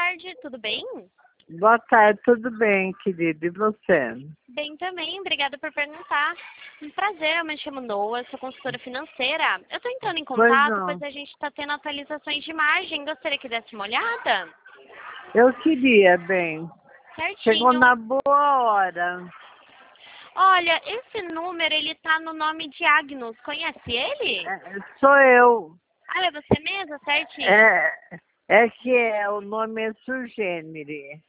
tarde, tudo bem? Boa tarde, tudo bem, querido? E você? Bem também, obrigada por perguntar. Um prazer, eu me chamo Noa, sou consultora financeira. Eu estou entrando em Pois contato, pois não. a gente está tendo atualizações de margem. Gostaria que desse uma olhada? Eu queria, bem. Chegou Certinho. na boa hora. Olha, esse número, ele tá no nome de Agnus. Conhece ele? Sou eu. Ah, é você mesmo? Certinho. O nome é Surgênere.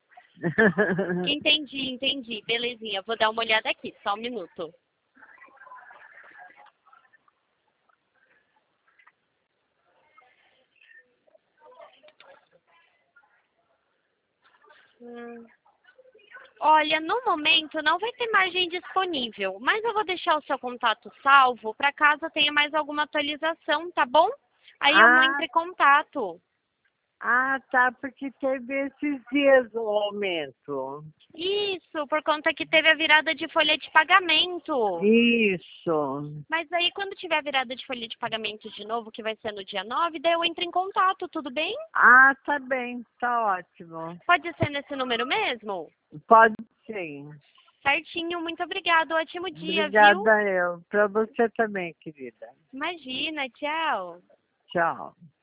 Entendi. Belezinha, vou dar uma olhada aqui, só um minuto. Olha, no momento não vai ter margem disponível, mas eu vou deixar o seu contato salvo para caso tenha mais alguma atualização, tá bom? Aí eu Ah, entro em contato. tá, porque teve esses dias o aumento. Isso, por conta que teve a virada de folha de pagamento. Isso. Mas aí quando tiver a virada de folha de pagamento de novo, que vai ser no dia 9, daí eu entro em contato, tudo bem? Tá bem, tá ótimo. Pode ser nesse número mesmo? Pode sim. Certinho, muito obrigada. Ótimo dia, viu? Obrigada eu. Para você também, querida. Imagina, tchau. Tchau.